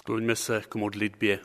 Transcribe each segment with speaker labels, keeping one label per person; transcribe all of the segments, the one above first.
Speaker 1: Skloňme se k modlitbě.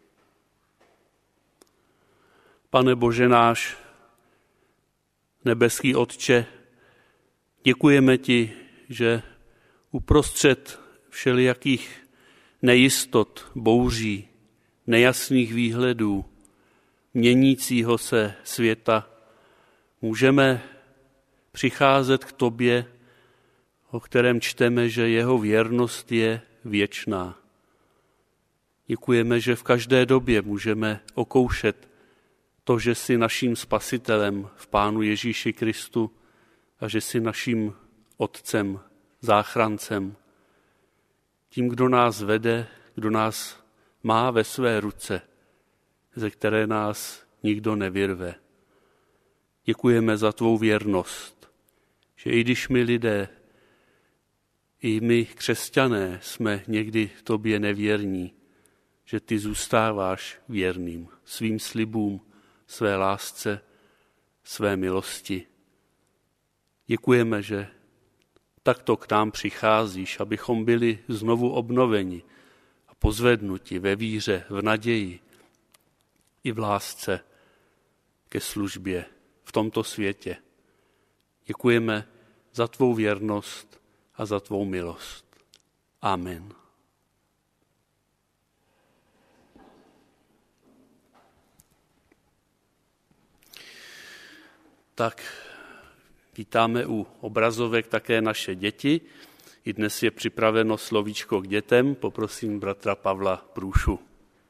Speaker 1: Pane Bože náš, nebeský Otče, děkujeme ti, že uprostřed všelijakých nejistot, bouří, nejasných výhledů, měnícího se světa, můžeme přicházet k tobě, o kterém čteme, že jeho věrnost je věčná. Děkujeme, že v každé době můžeme okoušet to, že jsi naším spasitelem v Pánu Ježíši Kristu a že jsi naším Otcem, záchrancem. Tím, kdo nás vede, kdo nás má ve své ruce, ze které nás nikdo nevyrve. Děkujeme za tvou věrnost, že i když my lidé, i my křesťané jsme někdy tobě nevěrní, že ty zůstáváš věrným svým slibům, své lásce, své milosti. Děkujeme, že takto k nám přicházíš, abychom byli znovu obnoveni a pozvednuti ve víře, v naději i v lásce ke službě v tomto světě. Děkujeme za tvou věrnost a za tvou milost. Amen. Tak vítáme u obrazovek také naše děti. I dnes je připraveno slovíčko k dětem. Poprosím bratra Pavla Průšu.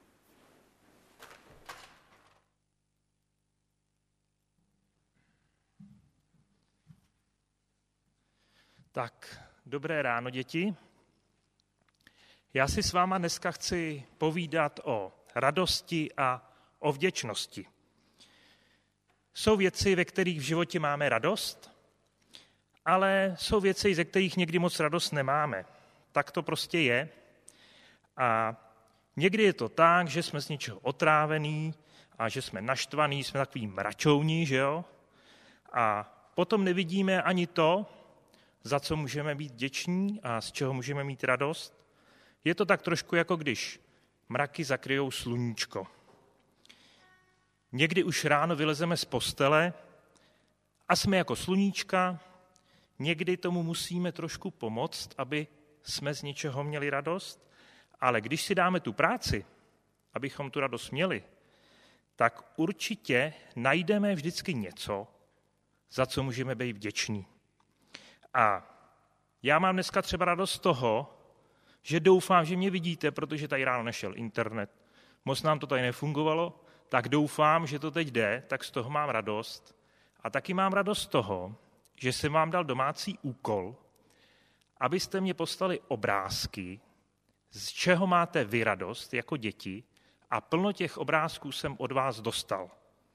Speaker 2: Tak, dobré ráno, děti. Já si s váma dneska chci povídat o radosti a o vděčnosti. Jsou věci, ve kterých v životě máme radost, ale jsou věci, ze kterých někdy moc radost nemáme. Tak to prostě je. A někdy je to tak, že jsme z něčeho otrávení a že jsme naštvaní, jsme takový mračouní, že jo? A potom nevidíme ani to, za co můžeme být vděční a z čeho můžeme mít radost. Je to tak trošku jako když mraky zakryjou sluníčko. Někdy už ráno vylezeme z postele a jsme jako sluníčka, někdy tomu musíme trošku pomoct, aby jsme z něčeho měli radost, ale když si dáme tu práci, abychom tu radost měli, tak určitě najdeme vždycky něco, za co můžeme být vděční. A já mám dneska třeba radost z toho, že doufám, že mě vidíte, protože tady ráno nešel internet. Moc nám to tady nefungovalo, tak doufám, že to teď jde, tak z toho mám radost. A taky mám radost z toho, že jsem vám dal domácí úkol, abyste mě poslali obrázky, z čeho máte vy radost jako děti, a plno těch obrázků jsem od vás dostal.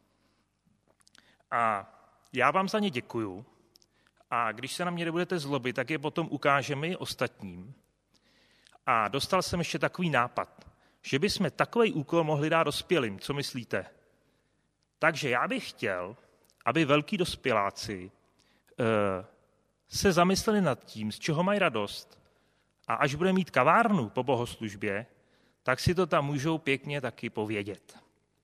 Speaker 2: A já vám za ně děkuju. A když se na mě nebudete zlobit, tak je potom ukážeme i ostatním. A dostal jsem ještě takový nápad, že bychom takový úkol mohli dát dospělým. Co myslíte? Takže já bych chtěl, aby velký dospěláci se zamysleli nad tím, z čeho mají radost. A až bude mít kavárnu po bohoslužbě, tak si to tam můžou pěkně taky povědět.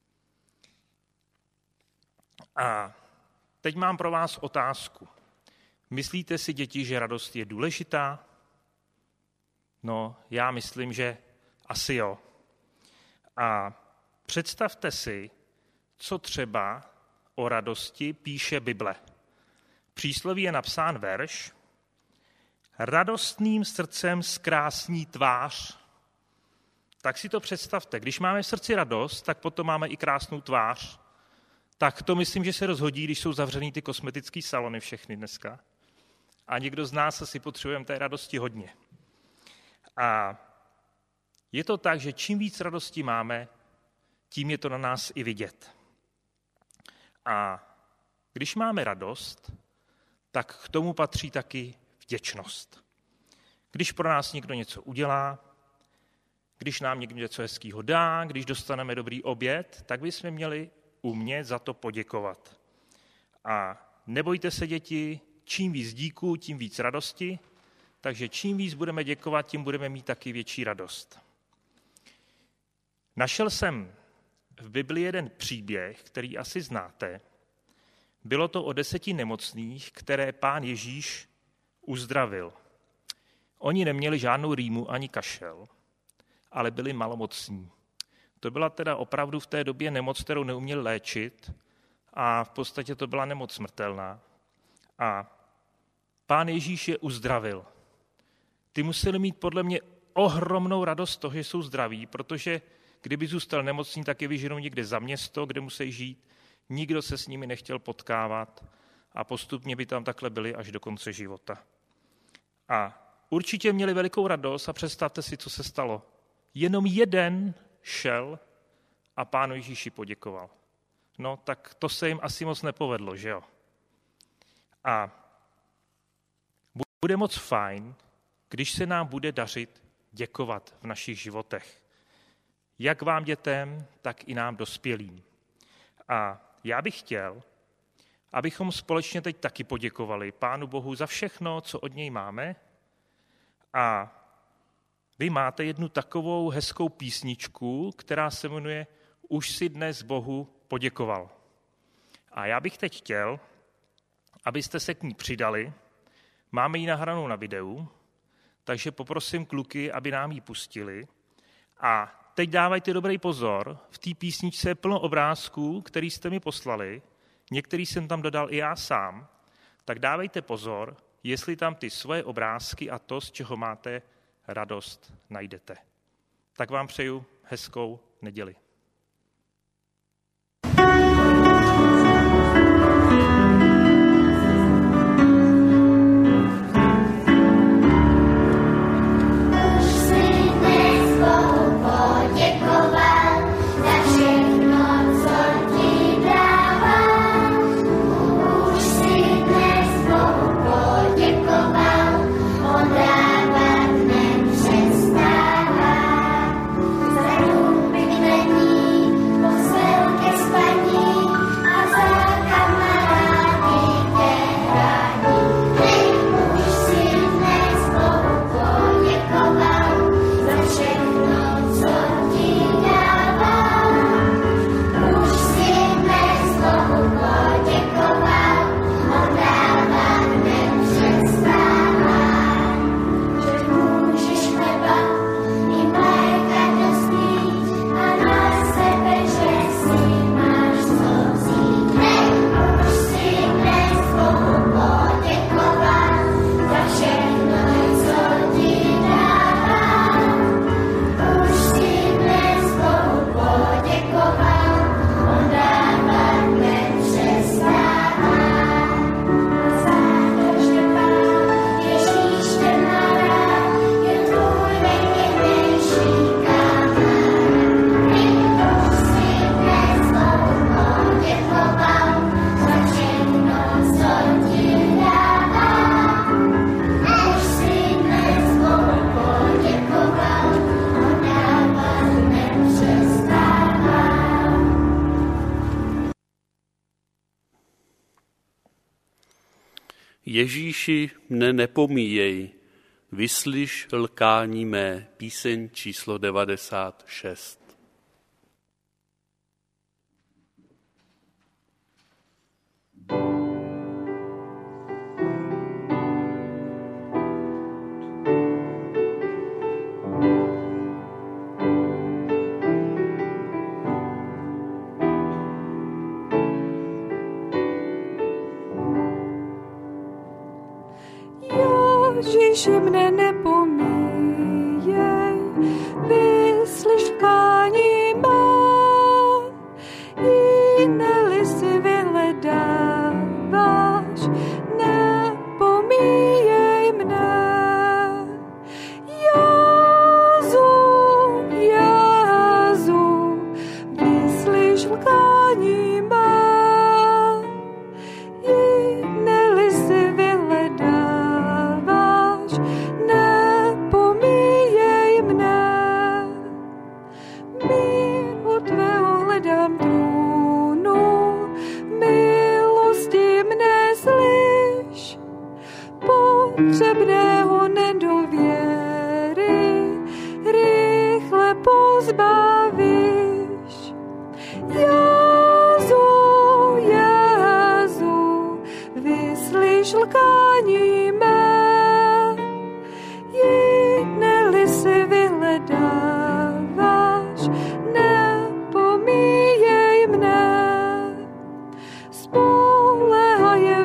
Speaker 2: A teď mám pro vás otázku. Myslíte si, děti, že radost je důležitá? No, já myslím, že asi jo. A představte si, co třeba o radosti píše Bible. V přísloví je napsán verš: radostným srdcem zkrásní tvář. Tak si to představte. Když máme v srdci radost, tak potom máme i krásnou tvář. Tak to myslím, že se rozhodí, když jsou zavřený ty kosmetické salony všechny dneska. A někdo z nás asi potřebujeme té radosti hodně. A je to tak, že čím víc radosti máme, tím je to na nás i vidět. A když máme radost, tak k tomu patří taky vděčnost. Když pro nás někdo něco udělá, když nám někdo něco hezkýho dá, když dostaneme dobrý oběd, tak bychom měli umět za to poděkovat. A nebojte se, děti, čím víc díků, tím víc radosti, takže čím víc budeme děkovat, tím budeme mít taky větší radost. Našel jsem v Biblii jeden příběh, který asi znáte. Bylo to o 10 nemocných, které Pán Ježíš uzdravil. Oni neměli žádnou rýmu ani kašel, ale byli malomocní. To byla teda opravdu v té době nemoc, kterou neuměli léčit a v podstatě to byla nemoc smrtelná. A Pán Ježíš je uzdravil. Ty museli mít podle mě ohromnou radost z toho, že jsou zdraví, protože kdyby zůstal nemocný, tak je vyženou někde za město, kde musí žít. Nikdo se s nimi nechtěl potkávat a postupně by tam takhle byli až do konce života. A určitě měli velikou radost a představte si, co se stalo. Jenom jeden šel a Pánu Ježíši poděkoval. No, tak to se jim asi moc nepovedlo, že jo? A bude moc fajn, když se nám bude dařit děkovat v našich životech. Jak vám dětem, tak i nám dospělým. A já bych chtěl, abychom společně teď taky poděkovali Pánu Bohu za všechno, co od něj máme. A vy máte jednu takovou hezkou písničku, která se jmenuje Už si dnes Bohu poděkoval. A já bych teď chtěl, abyste se k ní přidali. Máme ji nahranou na videu, takže poprosím kluky, aby nám ji pustili. A teď dávajte dobrý pozor, v té písničce je plno obrázků, který jste mi poslali, některý jsem tam dodal i já sám, tak dávejte pozor, jestli tam ty svoje obrázky a to, z čeho máte radost, najdete. Tak vám přeju hezkou neděli.
Speaker 1: Ježíši, mne nepomíjej, vyslyš lkání mé, píseň číslo 96.
Speaker 3: Ježíši, mne nepomíjej, vyslyš lkání mé, jiné-li si vyhledáváš, nepomíjej mne. Jezu, vyslyš lkání mé, jiné-li si vyhledáváš, nepomíjej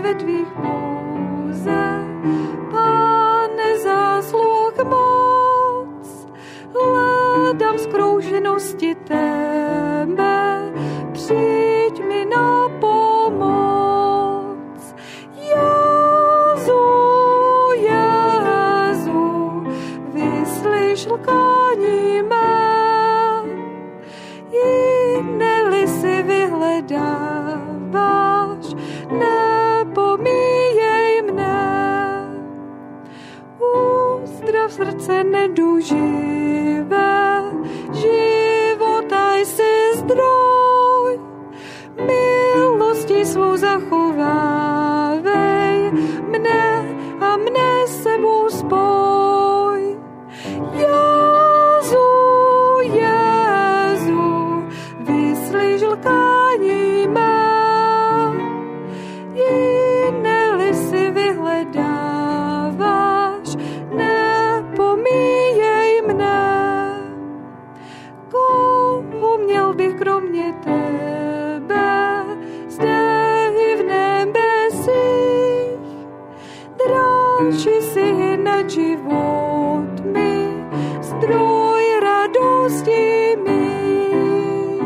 Speaker 3: ve tvých pouze, Pane, zásluh moc, hledám zkroušenosti tebe, přijď mi na pomoc. Jezu, Jezu, vyslyš lkání mé, jiné-li si vyhledáváš, nepomíjej mne. Uzdrav srdce neduživé, života jsi zdroj, milosti svou zachovávej mne a mne sebou spoj. Jezu, Jezu, vyslyš lkání mé, jiné-li si vyhledáváš, nepomíjej mne. Koho měl bych kromě tebe, zde i v nebesích, dráží si nad život mi, zdroj radosti mých.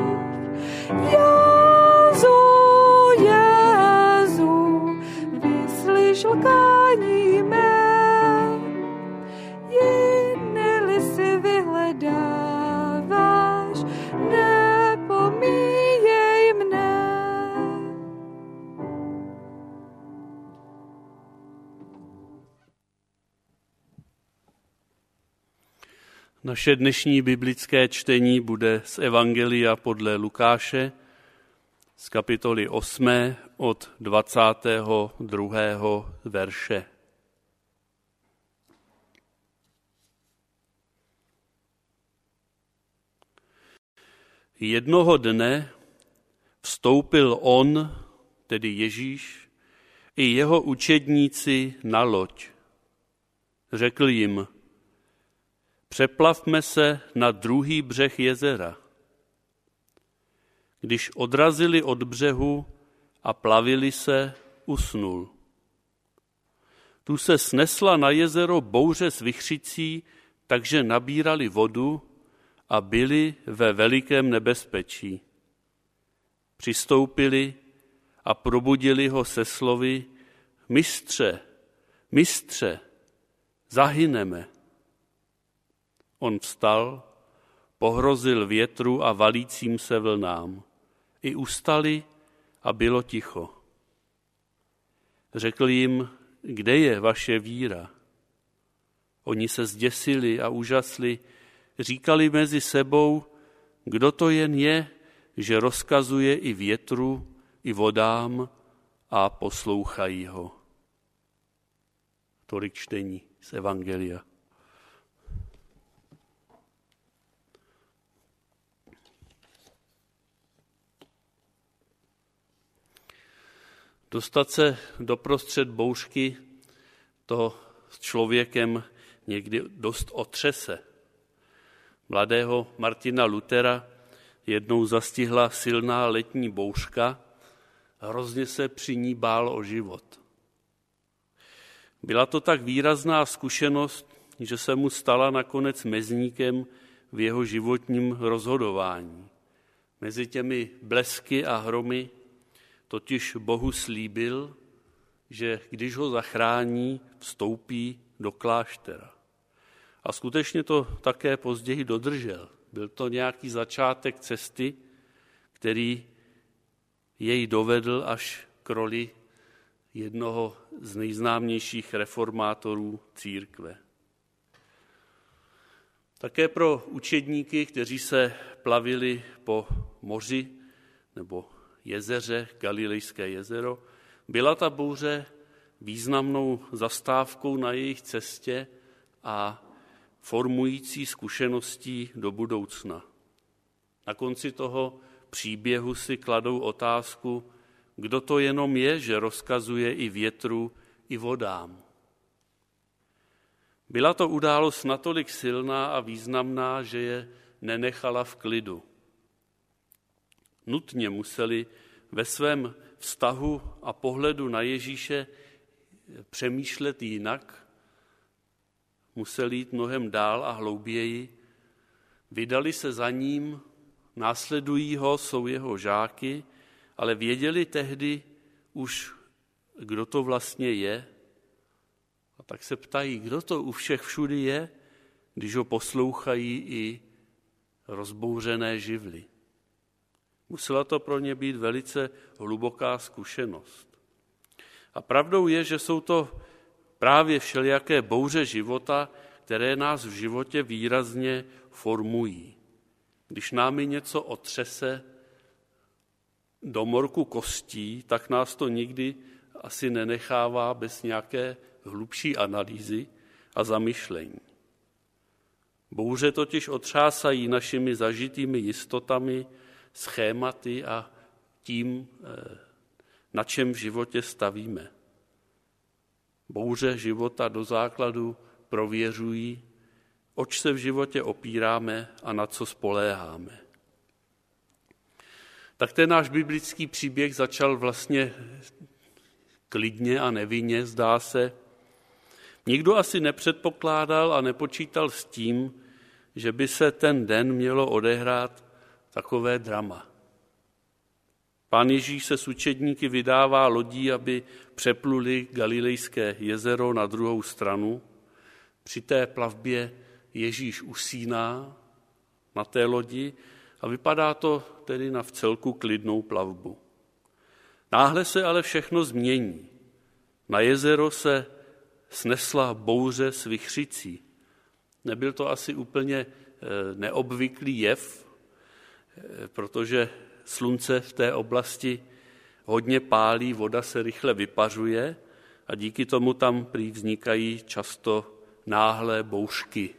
Speaker 3: Jezu, Jezu, vyslyš lkání mé, jiné-li si vyhledáváš, nepomíjej mne.
Speaker 1: Naše dnešní biblické čtení bude z Evangelia podle Lukáše z kapitoly 8 od 22. verše. Jednoho dne vstoupil on, tedy Ježíš, i jeho učedníci na loď. Řekl jim: přeplavme se na druhý břeh jezera. Když odrazili od břehu a plavili se, usnul. Tu se snesla na jezero bouře s vichřicí, takže nabírali vodu a byli ve velikém nebezpečí. Přistoupili a probudili ho se slovy: Mistře, mistře, zahyneme. On vstal, pohrozil větru a valícím se vlnám. I ustali a bylo ticho. Řekl jim: kde je vaše víra? Oni se zděsili a úžasli, říkali mezi sebou: kdo to jen je, že rozkazuje i větru, i vodám a poslouchají ho. Tolik čtení z Evangelia. Dostat se doprostřed bouřky, to s člověkem někdy dost otřese. Mladého Martina Luthera jednou zastihla silná letní bouřka, hrozně se při ní bál o život. Byla to tak výrazná zkušenost, že se mu stala nakonec mezníkem v jeho životním rozhodování. Mezi těmi blesky a hromy totiž Bohu slíbil, že když ho zachrání, vstoupí do kláštera. A skutečně to také později dodržel. Byl to nějaký začátek cesty, který jej dovedl až k roli jednoho z nejznámějších reformátorů církve. Také pro učedníky, kteří se plavili po moři nebo jezeře, Galilejské jezero, byla ta bouře významnou zastávkou na jejich cestě a formující zkušeností do budoucna. Na konci toho příběhu si kladou otázku, kdo to jenom je, že rozkazuje i větru, i vodám. Byla to událost natolik silná a významná, že je nenechala v klidu. Nutně museli ve svém vztahu a pohledu na Ježíše přemýšlet jinak, museli jít mnohem dál a hlouběji. Vydali se za ním, následují ho, jsou jeho žáky, ale věděli tehdy už, kdo to vlastně je. A tak se ptají, kdo to u všech všudy je, když ho poslouchají i rozbouřené živly. Musela to pro ně být velice hluboká zkušenost. A pravdou je, že jsou to právě všelijaké bouře života, které nás v životě výrazně formují. Když námi něco otřese do morku kostí, tak nás to nikdy asi nenechává bez nějaké hlubší analýzy a zamyšlení. Bouře totiž otřásají našimi zažitými jistotami, schématy a tím, na čem v životě stavíme. Bouře života do základu prověřují, oč se v životě opíráme a na co spoléháme. Tak ten náš biblický příběh začal vlastně klidně a nevinně, zdá se. Nikdo asi nepředpokládal a nepočítal s tím, že by se ten den mělo odehrát takové drama. Pán Ježíš se s učedníky vydává lodí, aby přepluli Galilejské jezero na druhou stranu. Při té plavbě Ježíš usíná na té lodi a vypadá to tedy na vcelku klidnou plavbu. Náhle se ale všechno změní. Na jezero se snesla bouře s vichřicí. Nebyl to asi úplně neobvyklý jev, protože slunce v té oblasti hodně pálí, voda se rychle vypařuje a díky tomu tam prý vznikají často náhlé bouřky.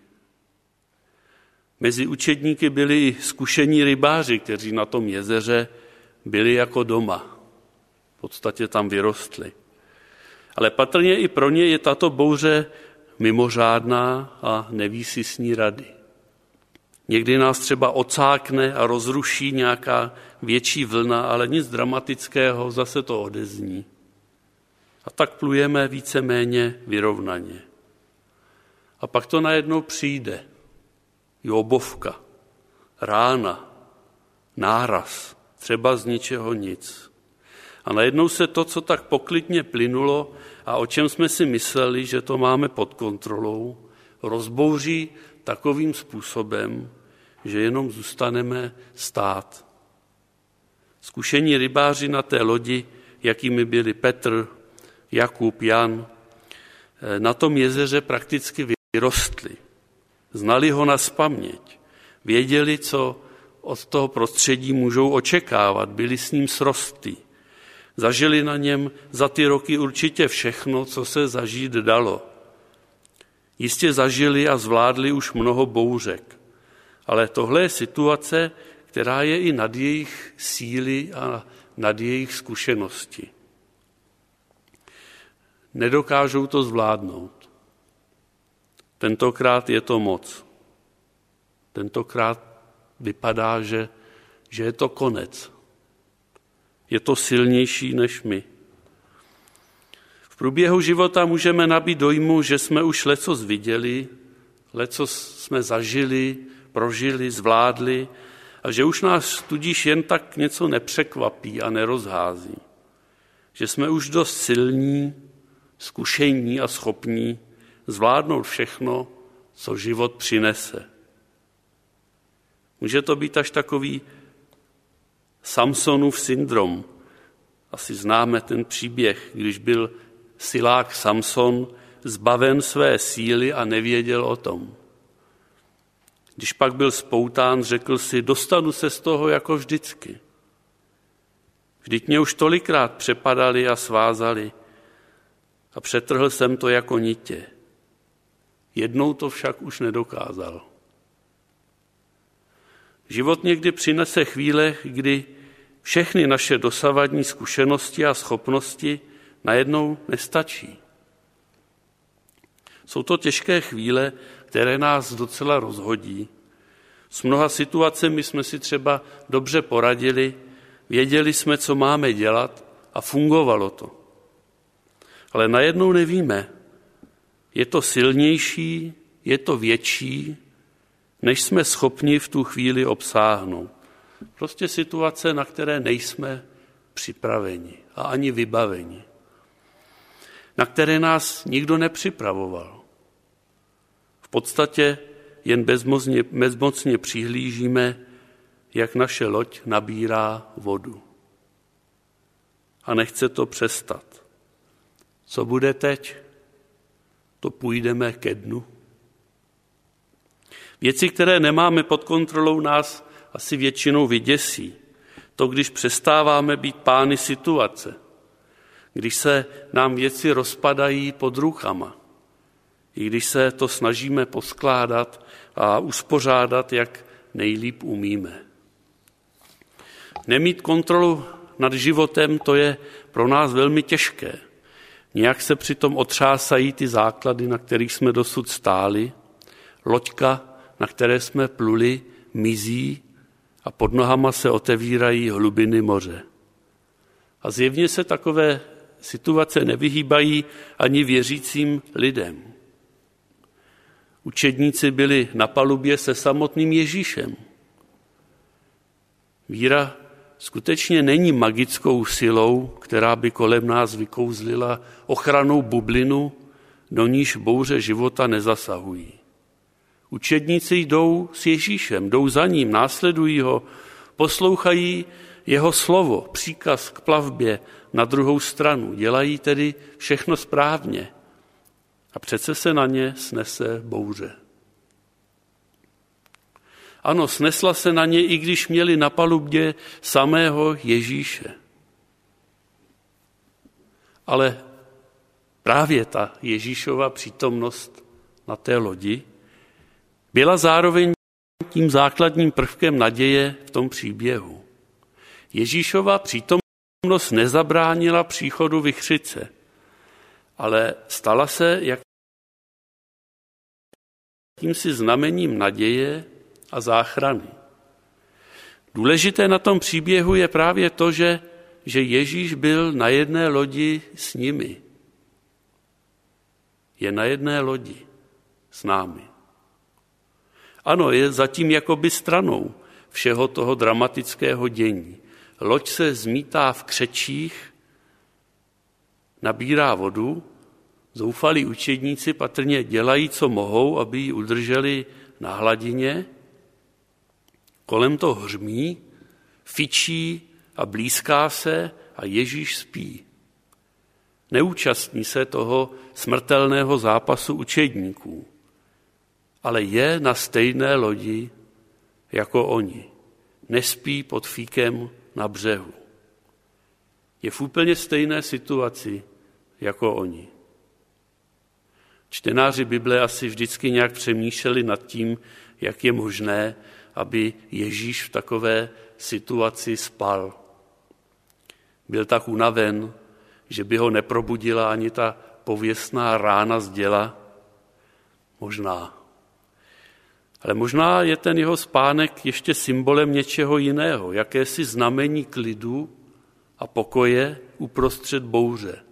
Speaker 1: Mezi učedníky byli i zkušení rybáři, kteří na tom jezeře byli jako doma. V podstatě tam vyrostli. Ale patrně i pro ně je tato bouře mimořádná a neví si s ní rady. Někdy nás třeba ocákne a rozruší nějaká větší vlna, ale nic dramatického, zase to odezní. A tak plujeme víceméně vyrovnaně. A pak to najednou přijde. Jobovka, rána, náraz, třeba z ničeho nic. A najednou se to, co tak poklidně plynulo a o čem jsme si mysleli, že to máme pod kontrolou, rozbouří takovým způsobem, že jenom zůstaneme stát. Zkušení rybáři na té lodi, jakými byli Petr, Jakub, Jan, na tom jezeře prakticky vyrostli. Znali ho nazpaměť, věděli, co od toho prostředí můžou očekávat, byli s ním srostlí. Zažili na něm za ty roky určitě všechno, co se zažít dalo. Jistě zažili a zvládli už mnoho bouřek, ale tohle je situace, která je i nad jejich síly a nad jejich zkušenosti. Nedokážou to zvládnout. Tentokrát je to moc. Tentokrát vypadá, že je to konec. Je to silnější než my. V průběhu života můžeme nabít dojmu, že jsme už lecos viděli, lecos jsme zažili, prožili, zvládli a že už nás tudíž jen tak něco nepřekvapí a nerozhází. Že jsme už dost silní, zkušení a schopní zvládnout všechno, co život přinese. Může to být až takový Samsonův syndrom. Asi známe ten příběh, když byl silák Samson zbaven své síly a nevěděl o tom. Když pak byl spoután, řekl si, dostanu se z toho jako vždycky. Vždyť mě už tolikrát přepadali a svázali a přetrhl jsem to jako nitě. Jednou to však už nedokázal. Život někdy přinese chvíle, kdy všechny naše dosavadní zkušenosti a schopnosti najednou nestačí. Jsou to těžké chvíle, které nás docela rozhodí. S mnoha situacemi jsme si třeba dobře poradili, věděli jsme, co máme dělat a fungovalo to. Ale najednou nevíme, je to silnější, je to větší, než jsme schopni v tu chvíli obsáhnout. Prostě situace, na které nejsme připraveni a ani vybaveni. Na které nás nikdo nepřipravoval. V podstatě jen bezmocně přihlížíme, jak naše loď nabírá vodu. A nechce to přestat. Co bude teď? To půjdeme ke dnu. Věci, které nemáme pod kontrolou, nás asi většinou vyděsí. To, když přestáváme být pány situace. Když se nám věci rozpadají pod rukama. I když se to snažíme poskládat a uspořádat, jak nejlíp umíme. Nemít kontrolu nad životem, to je pro nás velmi těžké. Nějak se přitom otřásají ty základy, na kterých jsme dosud stáli. Loďka, na které jsme pluli, mizí a pod nohama se otevírají hlubiny moře. A zjevně se takové situace nevyhýbají ani věřícím lidem. Učedníci byli na palubě se samotným Ježíšem. Víra skutečně není magickou silou, která by kolem nás vykouzlila ochrannou bublinu, do níž bouře života nezasahují. Učedníci jdou s Ježíšem, jdou za ním, následují ho, poslouchají jeho slovo, příkaz k plavbě na druhou stranu. Dělají tedy všechno správně. A přece se na ně snese bouře. Ano, snesla se na ně, i když měli na palubě samého Ježíše. Ale právě ta Ježíšova přítomnost na té lodi byla zároveň tím základním prvkem naděje v tom příběhu. Ježíšova přítomnost nezabránila příchodu vichřice, ale stala se jakýmsi znamením naděje a záchrany. Důležité na tom příběhu je právě to, že Ježíš byl na jedné lodi s nimi. Je na jedné lodi s námi. Ano, je zatím jakoby stranou všeho toho dramatického dění. Loď se zmítá v křečích, nabírá vodu, zoufalí učedníci patrně dělají, co mohou, aby ji udrželi na hladině. Kolem to hřmí, fičí a blízká se a Ježíš spí. Neúčastní se toho smrtelného zápasu učedníků, ale je na stejné lodi jako oni. Nespí pod fíkem na břehu. Je v úplně stejné situaci jako oni. Čtenáři Bible asi vždycky nějak přemýšleli nad tím, jak je možné, aby Ježíš v takové situaci spal. Byl tak unaven, že by ho neprobudila ani ta pověstná rána z děla. Možná. Ale možná je ten jeho spánek ještě symbolem něčeho jiného, jakési znamení klidu a pokoje uprostřed bouře.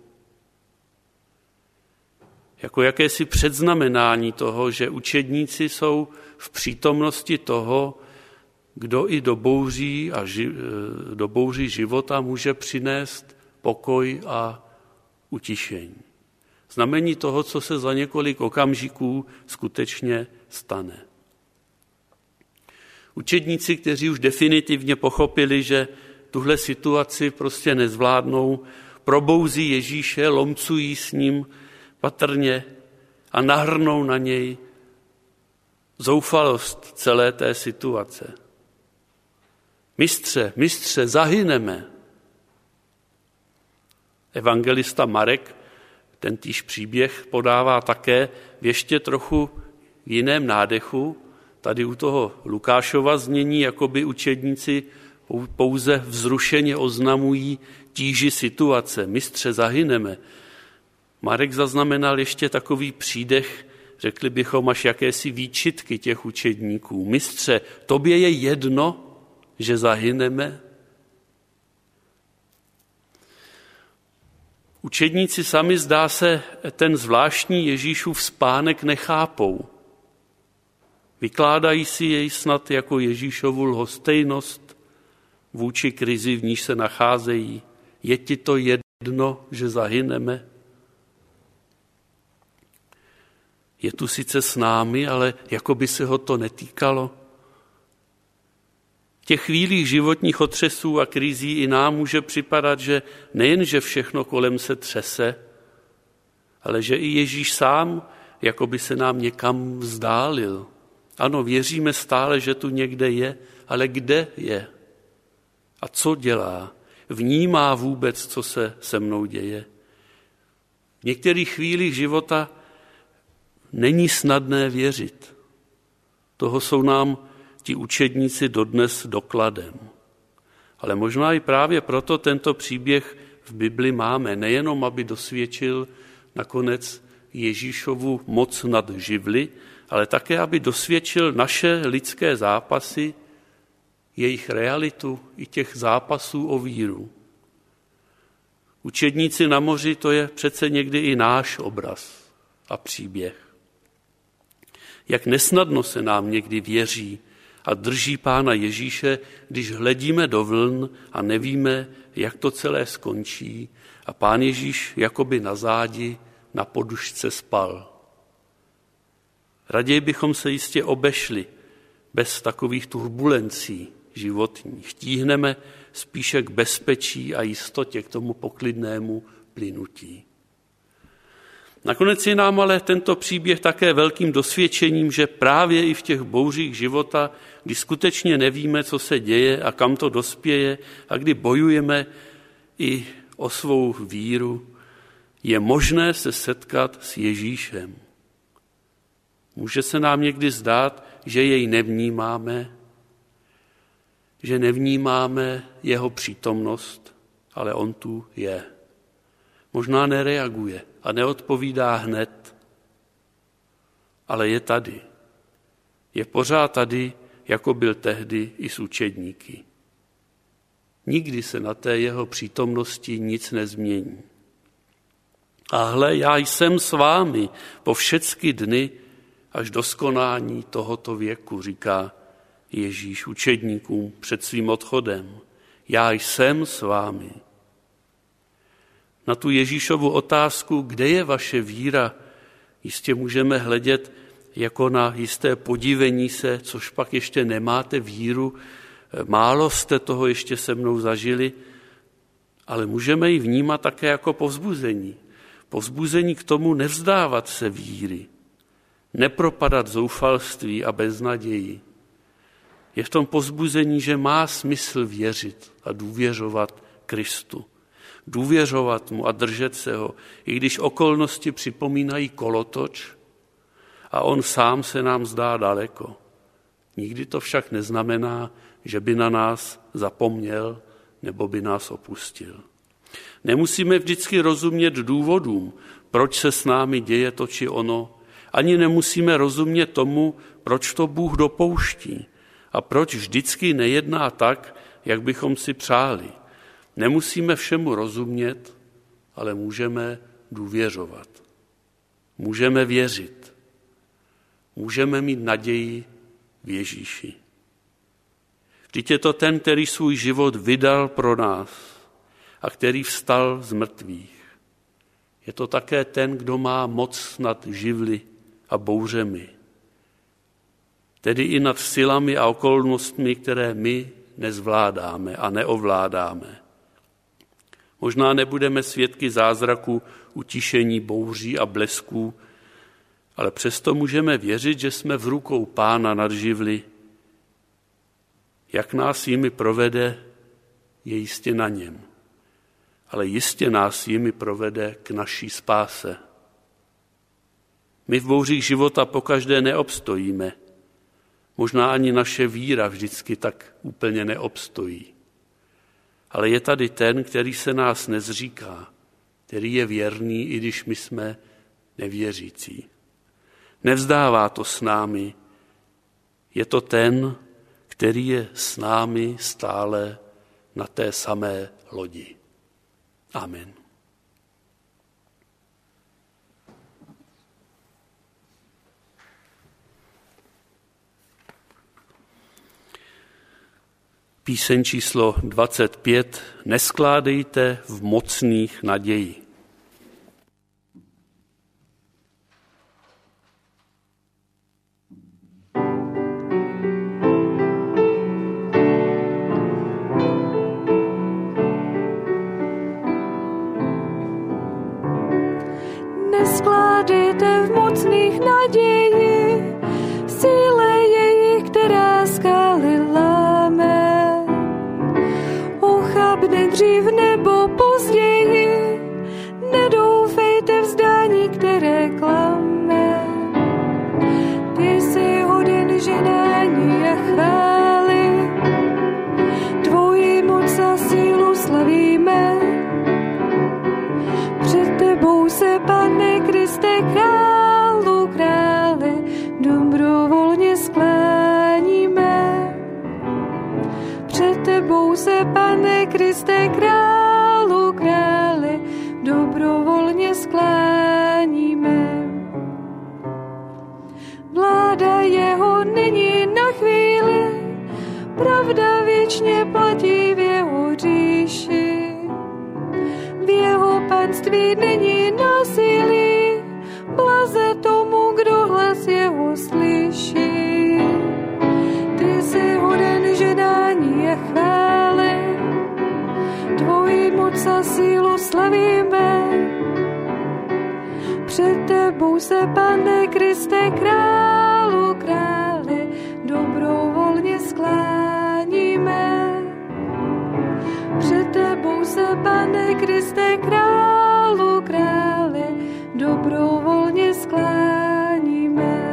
Speaker 1: Jako jakési předznamenání toho, že učedníci jsou v přítomnosti toho, kdo i do bouří života může přinést pokoj a utišení. Znamení toho, co se za několik okamžiků skutečně stane. Učedníci, kteří už definitivně pochopili, že tuhle situaci prostě nezvládnou, probouzí Ježíše, lomcují s ním patrně a nahrnou na něj zoufalost celé té situace. Mistře, zahyneme. Evangelista Marek tentýž příběh podává také v ještě trochu jiném nádechu. Tady u toho Lukášova znění, jakoby učedníci pouze vzrušeně oznamují tíži situace. Mistře, zahyneme. Marek zaznamenal ještě takový přídech, řekli bychom až jakési výčitky těch učedníků. Mistře, tobě je jedno, že zahyneme? Učedníci sami, zdá se, ten zvláštní Ježíšův spánek nechápou. Vykládají si jej snad jako Ježíšovu lhostejnost vůči krizi, v níž se nacházejí. Je ti to jedno, že zahyneme? Je tu sice s námi, ale jako by se ho to netýkalo. V těch chvílích životních otřesů a krizí i nám může připadat, že nejen, že všechno kolem se třese, ale že i Ježíš sám jako by se nám někam vzdálil. Ano, věříme stále, že tu někde je, ale kde je? A co dělá? Vnímá vůbec, co se se mnou děje? V některých chvílích života není snadné věřit. Toho jsou nám ti učedníci dodnes dokladem. Ale možná i právě proto tento příběh v Bibli máme, nejenom aby dosvědčil nakonec Ježíšovu moc nad živly, ale také, aby dosvědčil naše lidské zápasy, jejich realitu i těch zápasů o víru. Učedníci na moři, to je přece někdy i náš obraz a příběh. Jak nesnadno se nám někdy věří a drží Pána Ježíše, když hledíme do vln a nevíme, jak to celé skončí a Pán Ježíš jakoby na zádi na podušce spal. Raději bychom se jistě obešli bez takových turbulencí životních. Tíhneme spíše k bezpečí a jistotě, k tomu poklidnému plynutí. Nakonec je nám ale tento příběh také velkým dosvědčením, že právě i v těch bouřích života, kdy skutečně nevíme, co se děje a kam to dospěje a kdy bojujeme i o svou víru, je možné se setkat s Ježíšem. Může se nám někdy zdát, že jej nevnímáme, že nevnímáme jeho přítomnost, ale on tu je. Možná nereaguje a neodpovídá hned, ale je tady. Je pořád tady, jako byl tehdy i s učedníky. Nikdy se na té jeho přítomnosti nic nezmění. A hle, já jsem s vámi po všechny dny až do skonání tohoto věku, říká Ježíš učedníkům před svým odchodem. Já jsem s vámi. Na tu Ježíšovu otázku, kde je vaše víra, jistě můžeme hledět jako na jisté podivení se, což pak ještě nemáte víru, málo jste toho ještě se mnou zažili, ale můžeme ji vnímat také jako povzbuzení. Povzbuzení k tomu nevzdávat se víry, nepropadat zoufalství a beznaději. Je v tom povzbuzení, že má smysl věřit a důvěřovat Kristu. Důvěřovat mu a držet se ho, i když okolnosti připomínají kolotoč a on sám se nám zdá daleko. Nikdy to však neznamená, že by na nás zapomněl nebo by nás opustil. Nemusíme vždycky rozumět důvodům, proč se s námi děje to či ono, ani nemusíme rozumět tomu, proč to Bůh dopouští a proč vždycky nejedná tak, jak bychom si přáli. Nemusíme všemu rozumět, ale můžeme důvěřovat. Můžeme věřit. Můžeme mít naději v Ježíši. Vždyť je to ten, který svůj život vydal pro nás a který vstal z mrtvých. Je to také ten, kdo má moc nad živly a bouřemi. Tedy i nad silami a okolnostmi, které my nezvládáme a neovládáme. Možná nebudeme svědky zázraku utišení bouří a blesků, ale přesto můžeme věřit, že jsme v rukou Pána nad živly. Jak nás jimi provede, je jistě na něm. Ale jistě nás jimi provede k naší spáse. My v bouřích života pokaždé neobstojíme. Možná ani naše víra vždycky tak úplně neobstojí. Ale je tady ten, který se nás nezříká, který je věrný, i když my jsme nevěřící. Nevzdává to s námi. Je to ten, který je s námi stále na té samé lodi. Amen. Píseň číslo 25. Neskládejte v mocných naději.
Speaker 3: Neskládejte v mocných naději, síle jejich, která skály láme. Ochabne dřív nebo později, nedoufejte vzdání, které klame. Ty jsi hoden ženání a chvály, tvoji moc a sílu slavíme. Před tebou se, Pane Kriste, králu, králi, dobrovolně skláníme. Před tebou se, Pane Kriste, králu, králi, dobrovolně skláníme. Vláda jeho není na chvíli, pravda věčně platí v jeho říši. V jeho panství není násilí, blaze tomu, kdo hlas jeho slyší. Ty jsi hoden ženání a chvály, tvoji moc a sílu slavíme. Před tebou se, Pane Kriste, králu, králi, dobrovolně skláníme. Před tebou se, Pane Kriste, králu, králi, dobrovolně skláníme.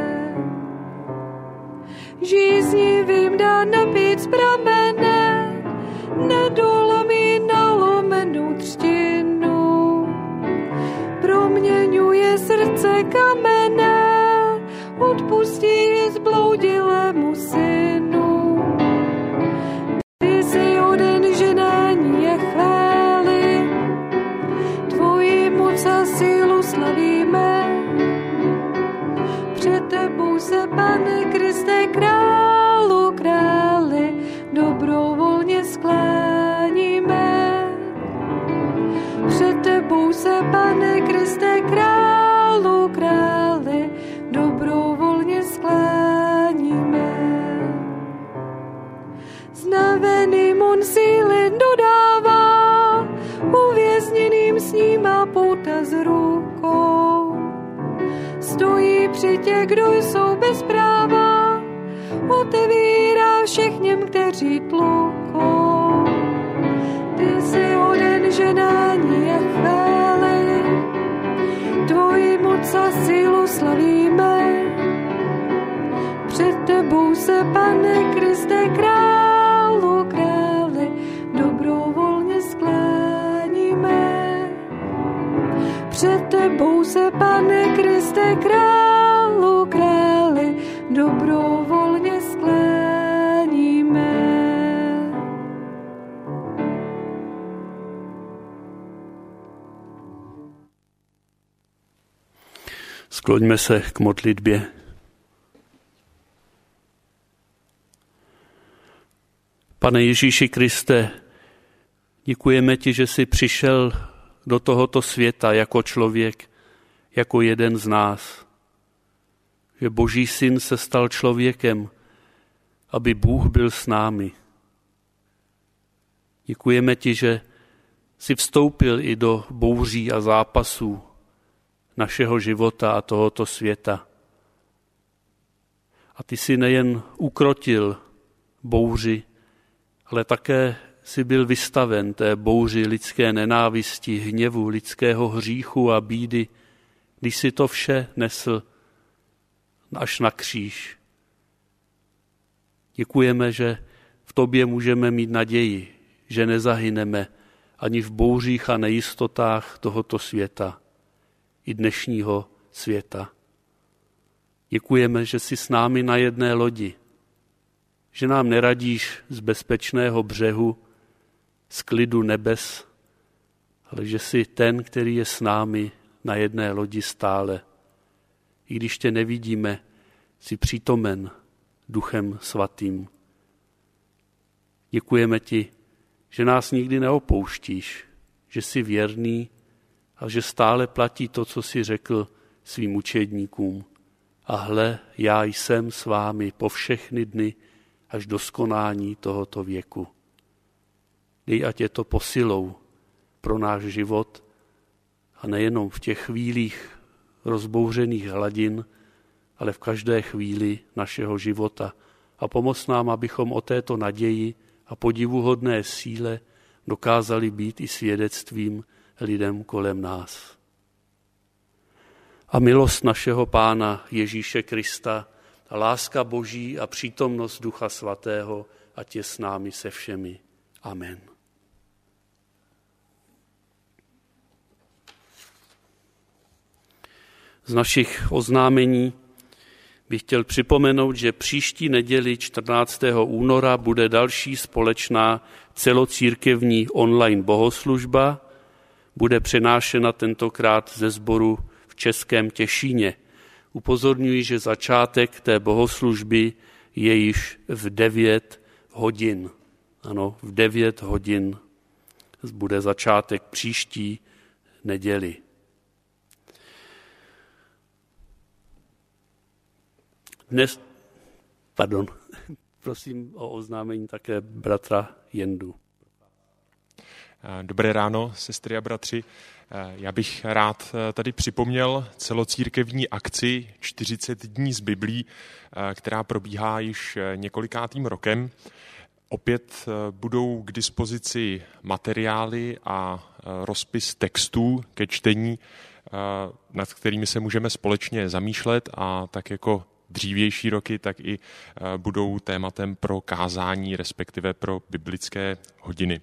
Speaker 3: Žíznivým dá napít z pramene, nedolomí nalomenou třtinu. Proměňuje srdce kamenné, odpustí zbloudilému synu. Ty jsi hoden ženání a chvály, tvoji moc a sílu slavíme. Před tebou se, Pane Kriste, králu, králi, dobrovolně skláníme. Před tebou se, Pane Kriste, králu, králi, dobrovolně skláníme. Znaveným on síly dodává, uvězněným snímá pouta z rukou. Stojí při těch, kdo jsou bez práva, otevírá všechněm, kteří tlukou. Ty jsi hoden ženání a chvály, tvoji moc a sílu slavíme. Před tebou se, Pane Kriste, králu, králi, dobrovolně skláníme. Před tebou se, Pane Kriste, králu, králi, dobrovolně skláníme.
Speaker 1: Skloňme se k modlitbě. Pane Ježíši Kriste, děkujeme ti, že jsi přišel do tohoto světa jako člověk, jako jeden z nás. Že Boží syn se stal člověkem, aby Bůh byl s námi. Děkujeme ti, že jsi vstoupil i do bouří a zápasů našeho života a tohoto světa. A ty jsi nejen ukrotil bouři, ale také jsi byl vystaven té bouři lidské nenávisti, hněvu, lidského hříchu a bídy, když jsi to vše nesl až na kříž. Děkujeme, že v tobě můžeme mít naději, že nezahyneme ani v bouřích a nejistotách tohoto světa, i dnešního světa. Děkujeme, že jsi s námi na jedné lodi, že nám neradíš z bezpečného břehu, z klidu nebes, ale že jsi ten, který je s námi na jedné lodi stále. I když tě nevidíme, jsi přítomen Duchem Svatým. Děkujeme ti, že nás nikdy neopouštíš, že jsi věrný a že stále platí to, co jsi řekl svým učedníkům. A hle, já jsem s vámi po všechny dny až do skonání tohoto věku. Dej, ať je to posilou pro náš život a nejenom v těch chvílích rozbouřených hladin, ale v každé chvíli našeho života. A pomoz nám, abychom o této naději a podivuhodné síle dokázali být i svědectvím lidem kolem nás. A milost našeho Pána Ježíše Krista, a láska Boží a přítomnost Ducha Svatého, ať je s námi se všemi. Amen. Z našich oznámení bych chtěl připomenout, že příští neděli 14. února bude další společná celocírkevní online bohoslužba. Bude přenášena tentokrát ze sboru v Českém Těšíně. Upozorňuji, že začátek té bohoslužby je již v 9 hodin. Ano, v 9 hodin bude začátek příští neděli. Prosím o oznámení také bratra Jendu.
Speaker 4: Dobré ráno, sestry a bratři. Já bych rád tady připomněl celocírkevní akci 40 dní z Biblí, která probíhá již několikátým rokem. Opět budou k dispozici materiály a rozpis textů ke čtení, nad kterými se můžeme společně zamýšlet, a tak jako dřívější roky, tak i budou tématem pro kázání, respektive pro biblické hodiny.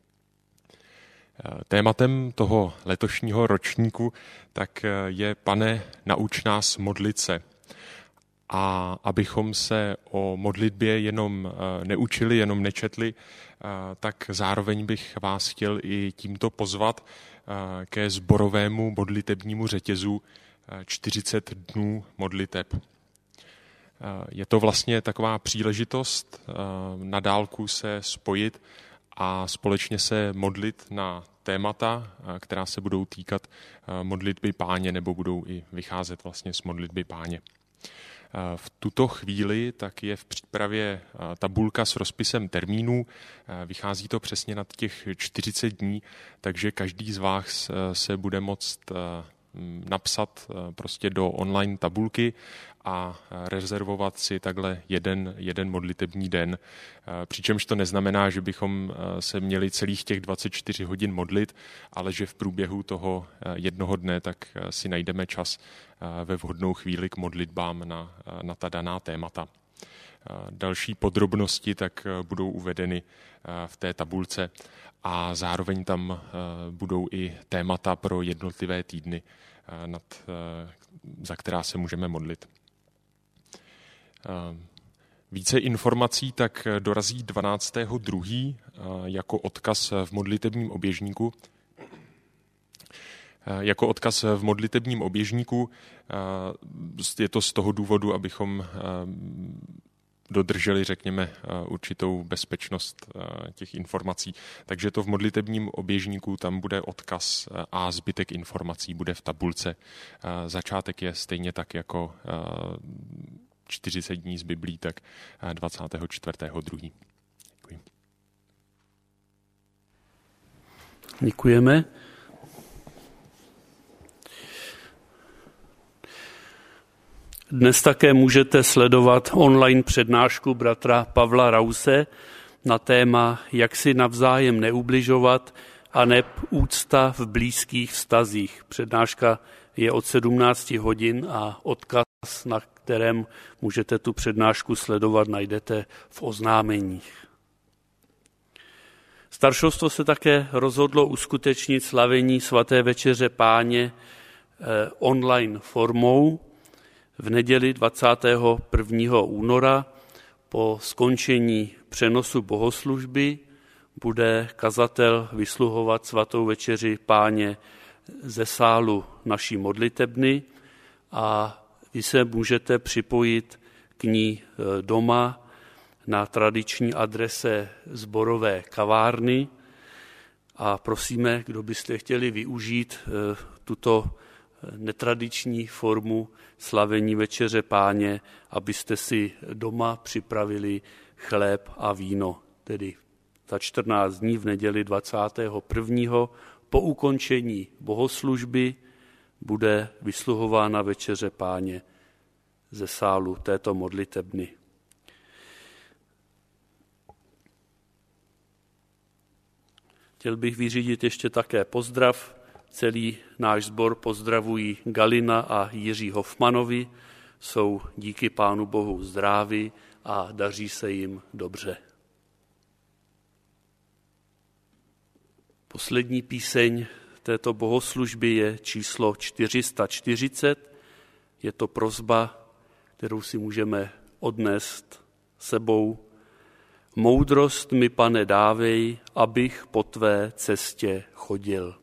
Speaker 4: Tématem toho letošního ročníku tak je: Pane, nauč nás modlit se. A abychom se o modlitbě jenom neučili, jenom nečetli, tak zároveň bych vás chtěl i tímto pozvat ke sborovému modlitebnímu řetězu 40 dnů modliteb. Je to vlastně taková příležitost na dálku se spojit a společně se modlit na témata, která se budou týkat modlitby Páně, nebo budou i vycházet vlastně z modlitby Páně. V tuto chvíli tak je v přípravě tabulka s rozpisem termínů. Vychází to přesně na těch 40 dní, takže každý z vás se bude moct napsat prostě do online tabulky a rezervovat si takhle jeden modlitební den. Přičemž to neznamená, že bychom se měli celých těch 24 hodin modlit, ale že v průběhu toho jednoho dne tak si najdeme čas ve vhodnou chvíli k modlitbám na ta daná témata. Další podrobnosti tak budou uvedeny v té tabulce a zároveň tam budou i témata pro jednotlivé týdny, za která se můžeme modlit. Více informací tak dorazí 12.2. jako odkaz v modlitebním oběžníku. Jako odkaz v modlitebním oběžníku je to z toho důvodu, abychom dodrželi, řekněme, určitou bezpečnost těch informací. Takže to v modlitebním oběžníku tam bude odkaz a zbytek informací bude v tabulce. Začátek je stejně tak jako 40 dní z Biblí, tak 24.2. Děkuji.
Speaker 1: Děkujeme. Dnes také můžete sledovat online přednášku bratra Pavla Rause na téma Jak si navzájem neubližovat a neb úcta v blízkých vztazích. Přednáška je od 17 hodin a odkaz, na kterém můžete tu přednášku sledovat, najdete v oznámeních. Staršovstvo se také rozhodlo uskutečnit slavení svaté večeře Páně online formou. V neděli 21. února po skončení přenosu bohoslužby bude kazatel vysluhovat svatou večeři Páně ze sálu naší modlitebny a vy se můžete připojit k ní doma na tradiční adrese Sborové kavárny a prosíme, kdo byste chtěli využít tuto netradiční formu slavení Večeře Páně, abyste si doma připravili chléb a víno, tedy za 14 dní v neděli 21. po ukončení bohoslužby bude vysluhována Večeře Páně ze sálu této modlitebny. Chtěl bych vyřídit ještě také pozdrav. Celý náš sbor pozdravují Galina a Jiří Hofmanovi. Jsou díky Pánu Bohu zdraví a daří se jim dobře. Poslední píseň této bohoslužby je číslo 440. Je to prosba, kterou si můžeme odnést sebou. Moudrost mi, Pane, dávej, abych po tvé cestě chodil.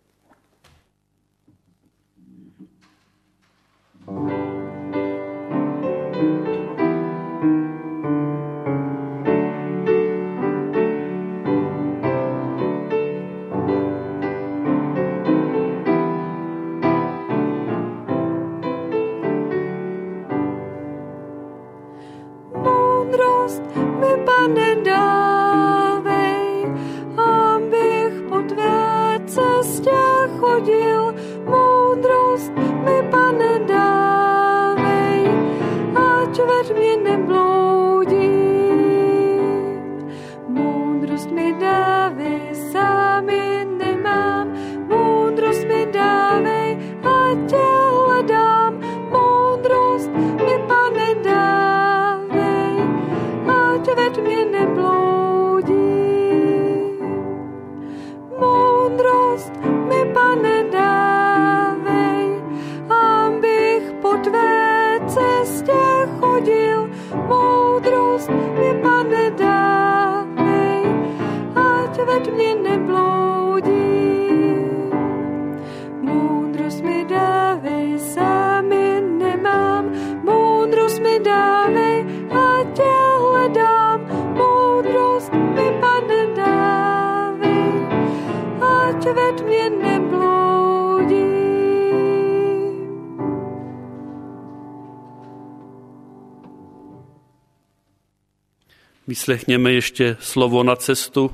Speaker 1: Vyslechněme ještě slovo na cestu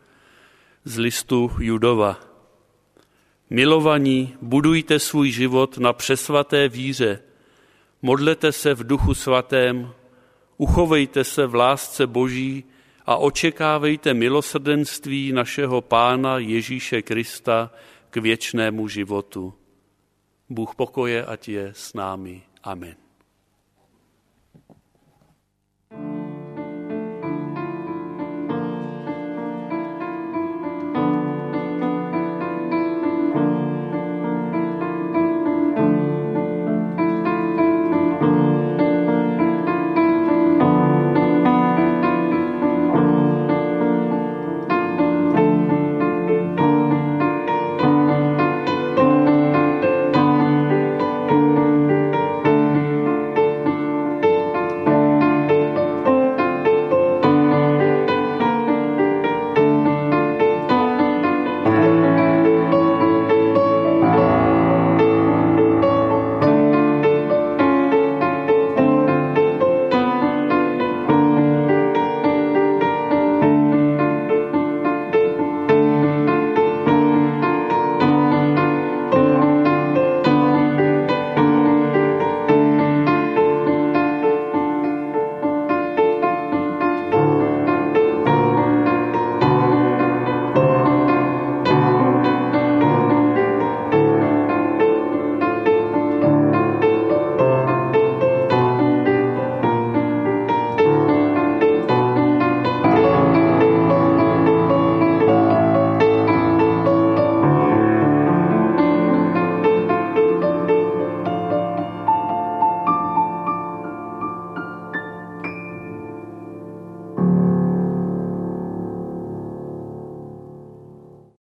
Speaker 1: z listu Judova. Milovaní, budujte svůj život na přesvaté víře, modlete se v Duchu Svatém, uchovejte se v lásce Boží a očekávejte milosrdenství našeho Pána Ježíše Krista k věčnému životu. Bůh pokoje ať je s námi. Amen.